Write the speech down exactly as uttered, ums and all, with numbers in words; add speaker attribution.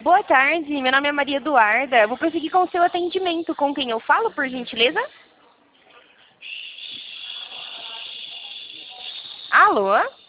Speaker 1: Boa tarde, meu nome é Maria Eduarda. Vou prosseguir com o seu atendimento. Com quem eu falo, por gentileza? Alô?